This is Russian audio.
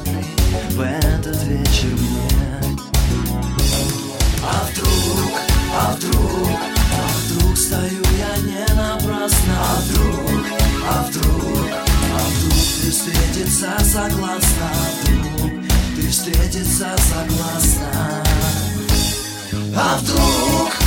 холодный в этот вечер мне. А вдруг стою я не напрасно. А вдруг ты встретиться согласна. Ты встретиться согласна. А вдруг